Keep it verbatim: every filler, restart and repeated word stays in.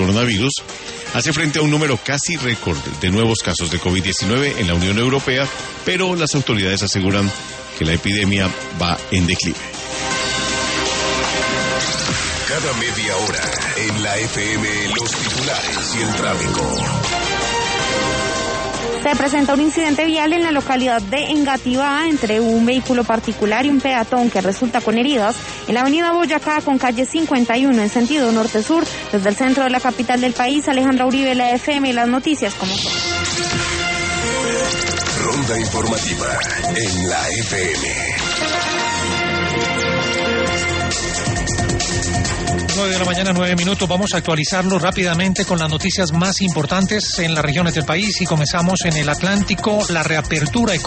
coronavirus hace frente a un número casi récord de nuevos casos de COVID diecinueve en la Unión Europea, pero las autoridades aseguran que la epidemia va en declive. Cada media hora en la F M, los titulares y el tráfico. Se presenta un incidente vial en la localidad de Engativá entre un vehículo particular y un peatón que resulta con heridas en la avenida Boyacá con calle cincuenta y uno en sentido norte-sur. Desde el centro de la capital del país, Alejandra Uribe, la F M y las noticias como son. Ronda informativa en la F M. nueve de la mañana, nueve minutos. Vamos a actualizarlo rápidamente con las noticias más importantes en las regiones del país y comenzamos en el Atlántico, la reapertura económica.